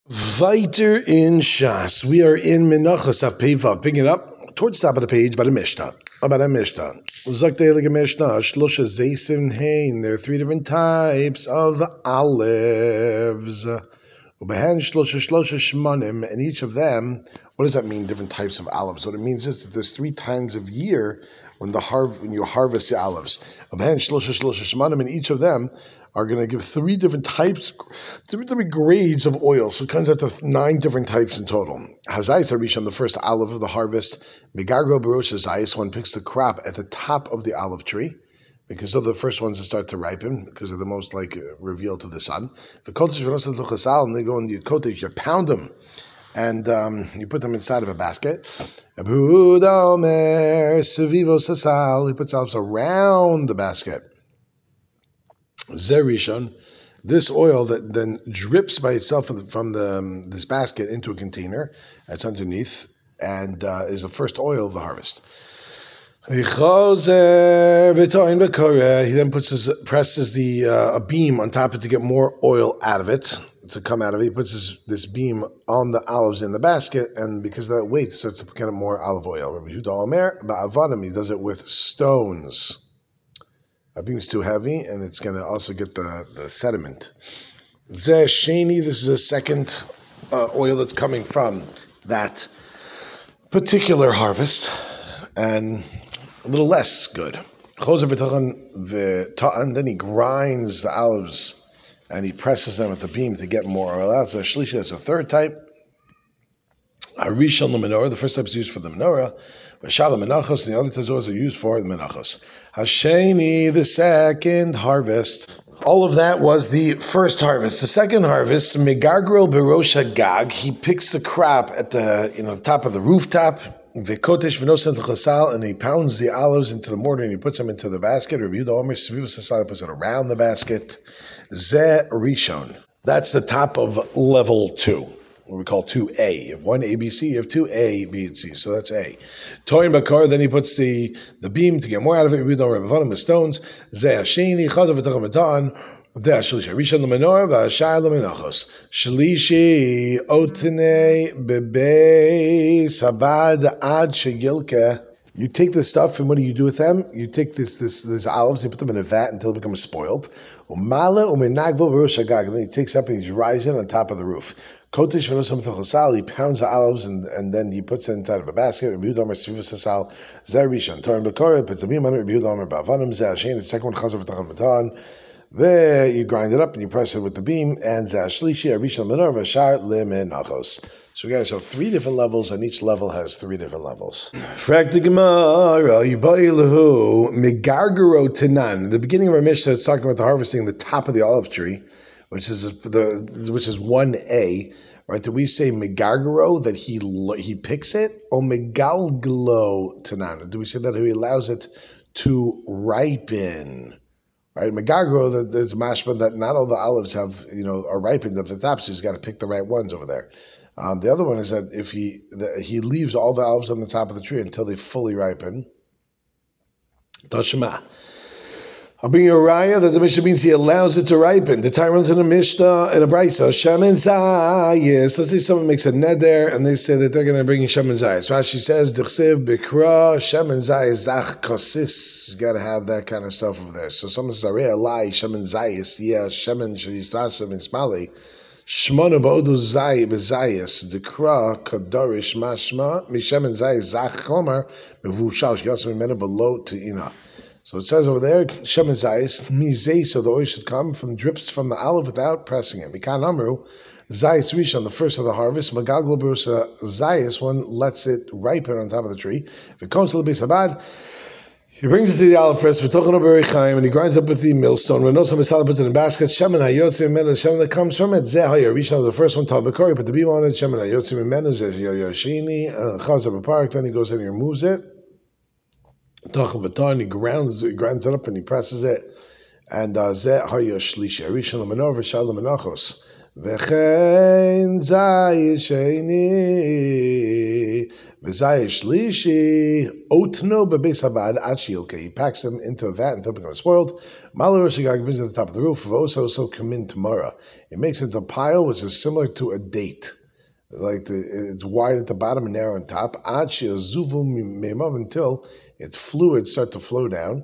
Weiter in Shas. We are in Menachos Apeva. Picking it up towards the top of the page by the Mishnah. About a Mishnah. Zakte Mishnah. Shlosha Zaysim Hain. There are three different types of olives. Ubehen Shlosha Shmanim. And each of them, what does that mean, different types of olives? What it means is that there's three times of year when you harvest the olives. Ubehen Shlosha Shmanim. And each of them are going to give three different types, three different grades of oil. So it comes out to 9 different types in total. Hazayis Harishon, the first olive of the harvest. Megagro Barosh Hazayis, one picks the crop at the top of the olive tree, because they're the first ones that start to ripen, because they're the most revealed to the sun. The kotesh v'nosat and they go in the kotesh, you pound them, and you put them inside of a basket. He puts olives around the basket. Zerishon, this oil that then drips by itself from this basket into a container that's underneath, and is the first oil of the harvest. He then presses a beam on top of it to get more oil out of it, to come out of it. He puts this beam on the olives in the basket, and because of that weight, it starts to get more olive oil. Rabbi Yehuda Omer, ba'avadim, he does it with stones. A beam is too heavy, and it's going to also get the sediment. Zeh Sheni, this is a second oil that's coming from that particular harvest, and a little less good. Then he grinds the olives, and he presses them with the beam to get more oil out. So Shlishi, that's a third type. Arishon menorah, the first type is used for the menorah. V'shal menachos, and the other types are used for the menachos. Hasheni, the second harvest. All of that was the first harvest. The second harvest, Megagro Berosh Hagag, he picks the crop at the top of the rooftop. V'kotesh v'nosan chasal, and he pounds the olives into the mortar and he puts them into the basket. Rabbi Yehuda Omer Sviv Sasal, puts it around the basket. Zeh Rishon. That's the top of level 2. What we call 2A. You have one ABC, you have 2A, B, and C. So that's A. Toyin Bakar, then he puts the beam to get more out of it. We don't have with stones. Zeh Hasheni, Chazav v'tacham v'tan. Zeh Shlishi. Rishon l'menorah, v'ashar l'menachos. Shlishi, otene bebe sabad ad shegilke. You take the stuff, and what do you do with them? You take these olives, you put them in a vat until they become spoiled. And then he takes up and he dries it on top of the roof. Kotesh v'nosam t'chosal, he pounds the olives and then he puts it inside of a basket. Rabbi Yehuda Omer Sviv Sasal, Zeh Rishon. Torin B'korah, puts the beam on it. Rabbi Yehuda Omer Ba'avanim, Zeh Hashem. The second one, Chazav v'tacham v'tan. There you grind it up and you press it with the beam. And Zeh Shlishi, Rishon Menor, V'ashar L'menachos. So we got ourselves 3 different levels, and each level has 3 different levels. Frak the Gemara, Yibayilahu, Megargaro Tanan. In the beginning of our Mishnah, it's talking about the harvesting the top of the olive tree, which is 1A. Right? Do we say Megargaro, that he picks it, or Megalglo Tanan? Do we say that he allows it to ripen? Right, Megargaro, there's mashma that not all the olives are ripened at the top, so he's got to pick the right ones over there. The other one is that if he leaves all the olives on the top of the tree until they fully ripen. Tashma. I'll bring you a raya that the Mishnah means he allows it to ripen. The time runs in a Mishnah in a Brisa. Shemen Zayis. Let's say someone makes a neder and they say that they're going to bring in Shemen Zayis. Rashi says, D'chsev Bikra, Shemen Zayis Zach Kosis. You got to have that kind of stuff over there. So someone says, Arei Alai, Shemen Zayis. Yeah, Shemen Shayistas, Shemen Smali. Shmona Ba'odu Zayis. D'kra Kadarish Mashma. Mishemen Zayis Zach Chomer. Mevushal. Shgasam Mena Below Te'ina. So it says over there, Shemen Zayis, Mizay, so the oil should come from drips from the olive without pressing it. Mikan Amru, Zayis Rishon, the first of the harvest, Magaglo Berusa Zayis, one lets it ripen on top of the tree. If it comes to the Beis Habad, he brings it to the olive press, and he grinds up with the millstone. When Nosam Misala puts it in a basket, Shemen HaYotzi Mimenu, the Shemen that comes from it, Zeh HaYar Rishon, the first one, Tal Bekori, put the beam on it, Shemen HaYotzi Mimenu, Zeh Yoshini, Chazav Apark, then he goes in and he removes it. He grinds it up and he presses it. And Zeh Hayo Shlishi, Rishon L'menor v'shal L'menachos. V'chein Zayis Sheini V'zayis shlishi otno bebeis habad achilke. He packs them into a vat until it becomes spoiled. Malu shigag brings it at the top of the roof. Also kamin tamara. It makes it into a pile which is similar to a date. It's wide at the bottom and narrow on top. Achil zuvu meimav until its fluids start to flow down.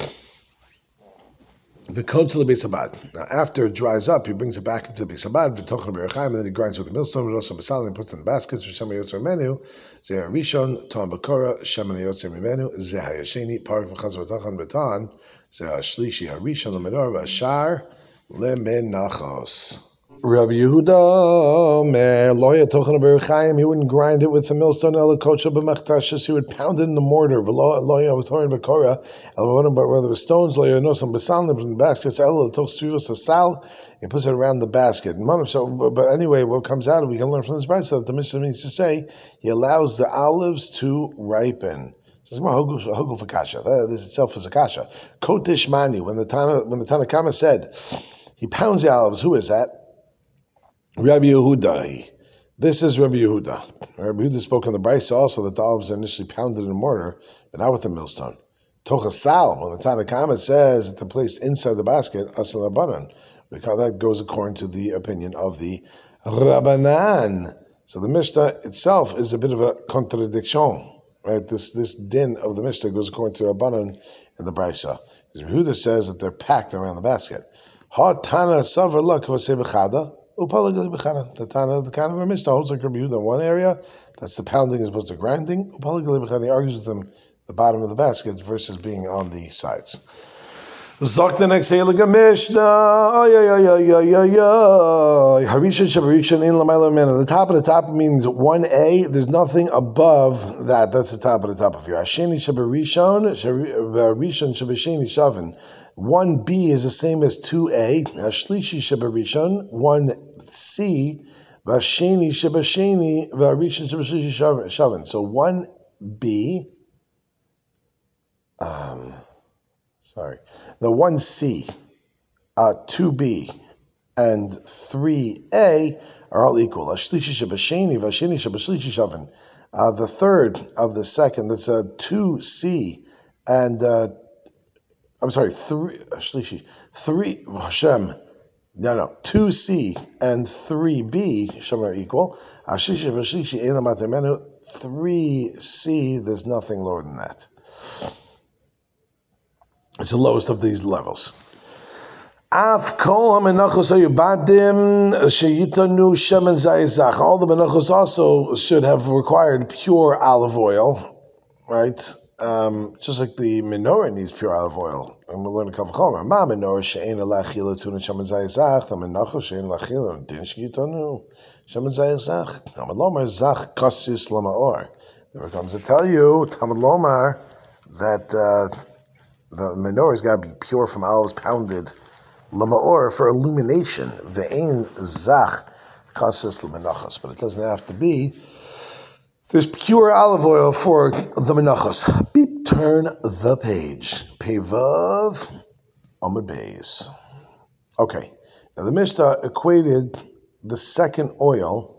The coat to the Beis Habad. Now, after it dries up, he brings it back into the Beis Habad, and then he grinds with the millstone, and also Basal, and puts it in the baskets. Shema Yotzer Menu, Zeh Rishon, Tom Bakora, Shema Yotzer Menu, Zeh Hayasheni, Park V'chaz V'tachan Betan, Zeh Hashlishi Harishon, Lemenor, V'ashar, Lemenachos. Rabbi Yehuda, Loya Tochen Berachayim, he wouldn't grind it with the millstone, Ela Kocha B'Machtashes, he would pound it in the mortar, Loya V'torin B'Korah, but rather with stones, Loya Nosam B'Salnim, in baskets, Ela Toch Svivos Asal, he puts it around the basket. But anyway, what comes out, we can learn from this brayso that the Mishnah means to say, he allows the olives to ripen. This itself is a kasha. Kotish Mani, when the Tanakama said, he pounds the olives, who is that? Rabbi Yehuda. This is Rabbi Yehuda. Rabbi Yehuda spoke in the brayso also that the olives are initially pounded in a mortar, but not with a millstone. Tochasal, when the Tanakama says that they're placed inside the basket, asal abanan, because that goes according to the opinion of the Rabbanan. So the Mishnah itself is a bit of a contradiction, right? This din of the Mishnah goes according to Rabbanan in the brayso. Rabbi Yehuda says that they're packed around the basket. Ha Tana Savar Lak Vasebechada. The Tana of our Mishnah holds like Rabbi Yehuda in one area, that's the pounding as opposed to grinding. He argues with them the bottom of the basket versus being on the sides. Zok the next Mishnah. The top of the top means 1A. There's nothing above that. That's the top of the top of your. Asheni Shabarishon, Rishon Shabasheni Shavin. 1B is the same as 2A. Ashlishi Shabarishon, 1C, Vasheni Shabasheni, Varishon Shabasheni Shavin. So 1B, the 1C, 2B, and 3A are all equal. Ashlishi Shabasheni, Vasheni Shabashlishi Shavin. The third of the second, that's a 2C, and 2C and 3B are equal. 3C, there's nothing lower than that. It's the lowest of these levels. All the menachos also should have required pure olive oil, right? Just like the menorah needs pure olive oil. And we'll learn a couple of Ma menorah she'ein la'achila tuna shemen zayzach. The menachos she'ein la'achila din sh'yitonu shemen zayzach. Talmud lomar zach kasis lamaor. There comes to tell you, Talmud lomar, that the menorah's got to be pure from olives pounded lamaor for illumination. Ve'ein zach kasis l'menachos. But it doesn't have to be. There's pure olive oil for the menachos. Beep, turn the page. Pevav Amud Beis. Okay. Now the Mishnah equated the second oil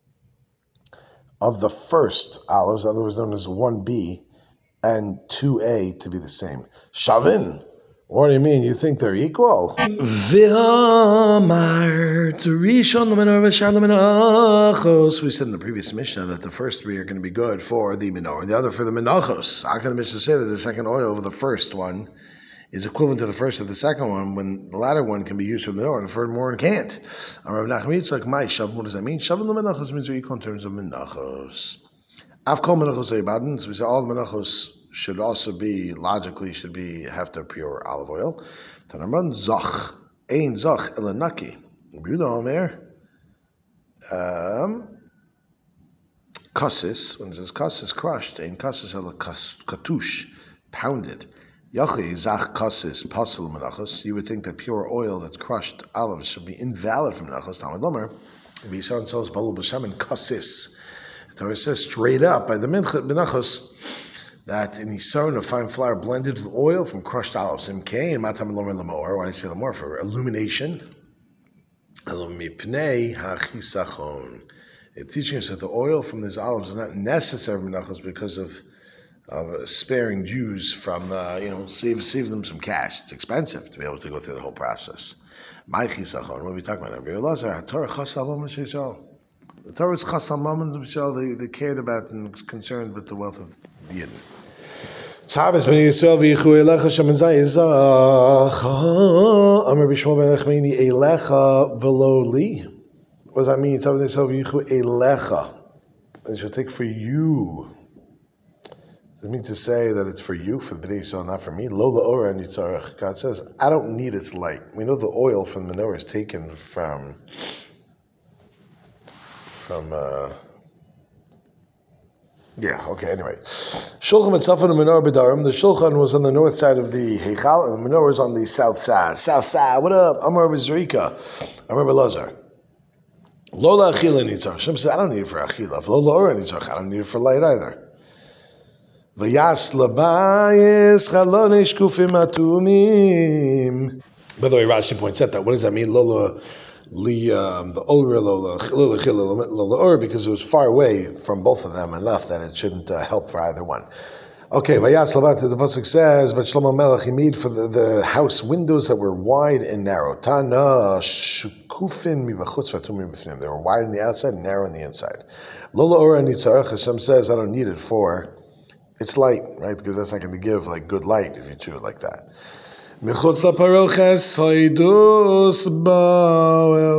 of the first olives, otherwise known as 1B, and 2A to be the same. Shavin. What do you mean? You think they're equal? V'hamar Rishon l'menorah v'shar l'menachos. We said in the previous Mishnah that the first three are going to be good for the menorah, the other for the menachos. How can the Mishnah say that the second oil of the first one is equivalent to the first of the second one when the latter one can be used for the menorah and the third one can't? Rav Nachman Yitzchak, what does that mean? Shavin l'menachos means they're equal in terms of menachos. Avkol menachos eibadin. So we say all the menachos should also be, logically, have to have pure olive oil. Tanarman zach, ein zach elanaki. Yehuda Omer, kassis, when it says kassis, crushed, ein kassis katush, pounded. Yachi zach kassis pasul menachos. You would think that pure oil that's crushed olives should be invalid from menachos. Talmud Omer, v'yisrael sells balul b'shamin kassis. So it says straight up by the menachos that in Yisrael, a fine flour blended with oil from crushed olives. Why do I say lamor? For illumination. It's teaching us that the oil from these olives is not necessary menachos because of sparing Jews from, save them some cash. It's expensive to be able to go through the whole process. My chisachon, what are we talking about? The Torah is chasal mamon b'shal. They cared about and was concerned with the wealth of the Yidden. Tzavas ben Yisrael v'yichu elecha shemen zayizach. Amar b'shmo ben Echmeini elecha v'lo li. What does that mean? Tzavas ben Yisrael v'yichu elecha. They shall take for you. Does it mean to say that it's for you, for the Bnei Yisrael, not for me? Lo la'ora nitzarech. God says, I don't need its light. We know the oil from the menorah is taken from anyway. Shulchan itself on the menorah b'darim. The shulchan was on the north side of the heichal, and the menorah was on the south side. South side, what up? Amar b'zrika. Amar b'lazar. Lo la'achila nitzarech. Hashem said, I don't need it for achila. Lo la'ora nitzarech. I don't need it for light either. V'yas labayis chalonei shkufim atumim. By the way, Rashi points out that. What does that mean? Lola. The Lola because it was far away from both of them enough that it shouldn't help for either one. Okay, Vayas Lavat, the pasuk says, but Shlomo Melech he made for the house windows that were wide and narrow. Tana shukufin mivachutz v'atumim b'fnim. They were wide on the outside and narrow on the inside. Lola Ora Nitzarech, Hashem says, I don't need it for its light, right? Because that's not going to give like good light if you chew it like that. Michutz laparoches hoidus ba'el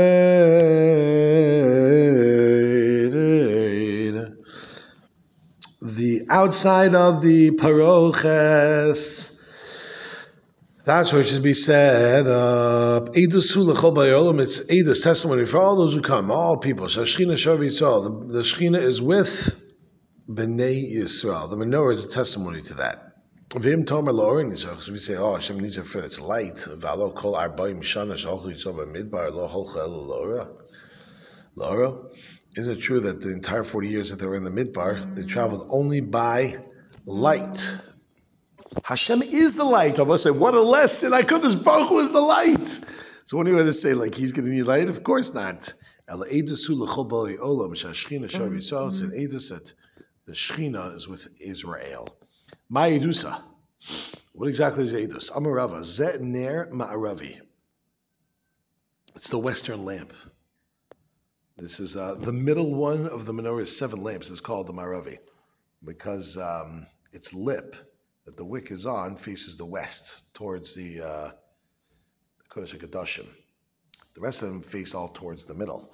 moed. The outside of the paroches, that's where it should be set up. Eidus hu l'chol ba'olam. It's Eidus, testimony for all those who come, all people. Shashchina shov Yisrael. The Shechina is with Bnei Yisrael. The menorah is a testimony to that. V'im tomer lo'orin nitzarech. So we say, oh, Hashem needs it for its light. V'alo kol arba'im shana shalchu Yisrael b'midbar lo holcha elu lo'ora. Lo'ora? Is it true that the entire 40 years that they were in the midbar, they traveled only by light? Hashem is the light. I must say, what a lesson! HaKadosh Baruch Hu is the light. So when you want to say like he's going to need light, of course not. El eidusu l'chol b'alei olam shashchina shor Yisrael. It's an eidus that the Shechina is with Israel. Ma Yedusa. What exactly is Eidus? Amarava. Zet ner ma'aravi. It's the western lamp. This is the middle one of the menorah's 7 lamps is called the ma'aravi because its lip that the wick is on faces the west towards the Kodesh HaKadoshim. The rest of them face all towards the middle.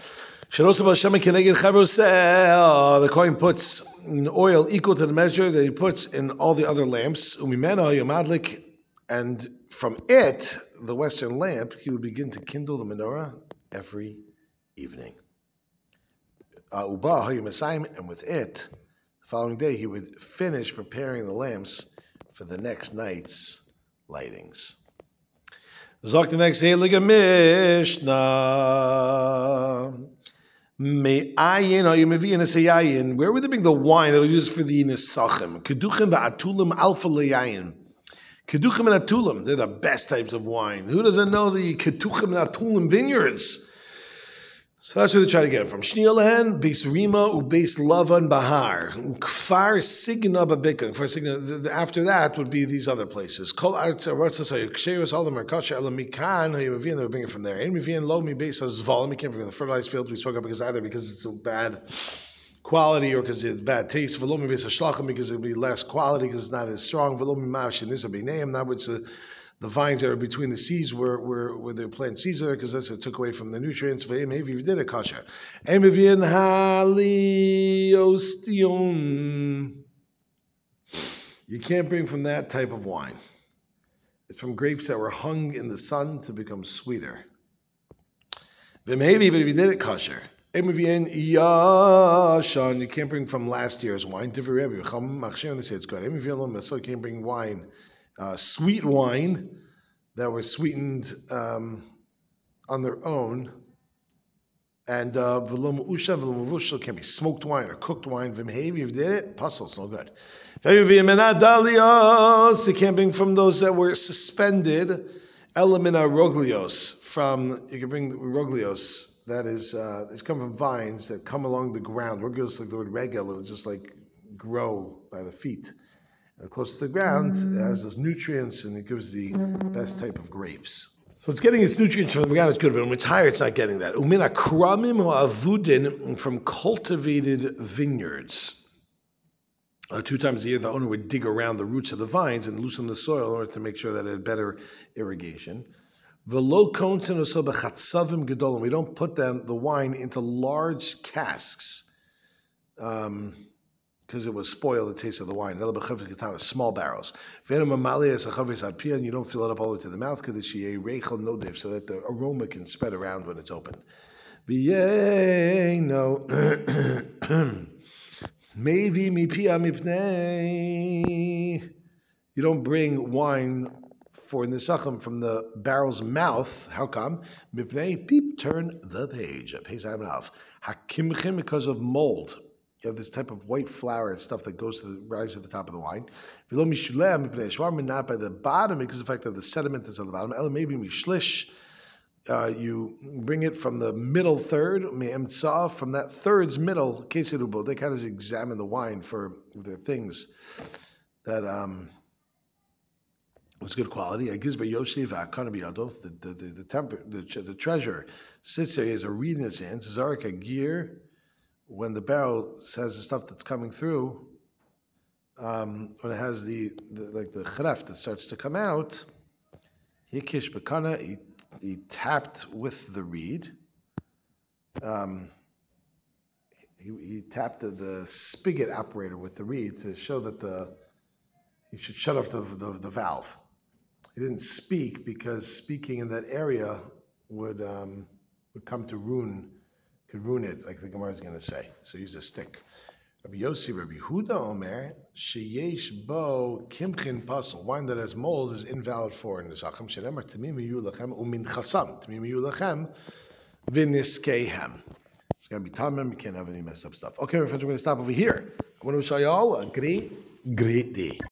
The Kohen puts oil equal to the measure that he puts in all the other lamps. And from it, the western lamp, he would begin to kindle the menorah every evening. And with it, the following day, he would finish preparing the lamps for the next night's lightings. Zok the next day, like a Mishnah. Where would they bring the wine that was used for the Nesachim? Keduchim va'atulim alpha leyayin. Keduchim and atulim, they're the best types of wine. Who doesn't know the keduchim and atulim vineyards? So that's where they try to get it from. Shniel lehen, Beis Rima, Ubeis Lavan Bahar, Kfar Signa Babikon. After that would be these other places. Kol Arts Aratzos Hayuksheros All the Merkasha Elamikan Hayumavian. They would bring it from there. Hayumavian Lo Mi Beis Hazvalim. We came from the fertilized fields. We spoke up because either because it's so bad quality or because it's bad taste. V'lo Mi Beis Hashlachim because it would be less quality because it's not as strong. V'lo Mi Ma'ash Nisha B'neim. That was the vines that were between the seeds where they plant seeds there because that's what took away from the nutrients. Maybe you did a kasha. You can't bring from that type of wine. It's from grapes that were hung in the sun to become sweeter. Maybe, but if you did it kosher. You can't bring from last year's wine. They say it's good. You can't bring wine. Sweet wine that were sweetened on their own, and v'lo mu'usha v'lo muvushal can't be smoked wine or cooked wine. V'mhevi, if you did it, puzzle, it's no good. You can't bring from those that were suspended. Elamina roglios, you can bring roglios that is come from vines that come along the ground. Regelos, like the word regel, it would just like grow by the feet. And close to the ground, it has those nutrients and it gives the best type of grapes. So it's getting its nutrients from the ground, it's good, but when it's higher, it's not getting that. Umina kramim avudin, from cultivated vineyards. 2 times a year, the owner would dig around the roots of the vines and loosen the soil in order to make sure that it had better irrigation. We don't put the wine into large casks because it was spoiled the taste of the wine. Small barrels. And you don't fill it up all the way to the mouth so that the aroma can spread around when it's opened. Maybe you don't bring wine for Nisachim from the barrel's mouth. How come? Turn the page. Hakimchim, because of mold. You have this type of white flour and stuff that goes to the rise at the top of the wine. Not by the bottom because of the fact that the sediment is on the bottom. Maybe mishlish. You bring it from the middle third, from that third's middle, they kind of examine the wine for the things that was good quality. The treasure sits there, he has a reed in his hands, Zarek a gear, when the barrel says the stuff that's coming through, when it has the chreft that starts to come out, Hikish Bekana, he tapped with the reed. He tapped the spigot operator with the reed to show that he should shut off the valve. He didn't speak because speaking in that area would come to could ruin it, like the Gemara is going to say. So use a stick. Rabbi Huda Omer, sheyesh bo kimchin pasel, wine that has mold is invalid for nisachim. Shenemar tamim yu lachem umin chasam, tamim yu lachem v'niskehem. It's got to be tamim. You can't have any messed up stuff. Okay, my friends, we're going to stop over here. I want to show you all a great day.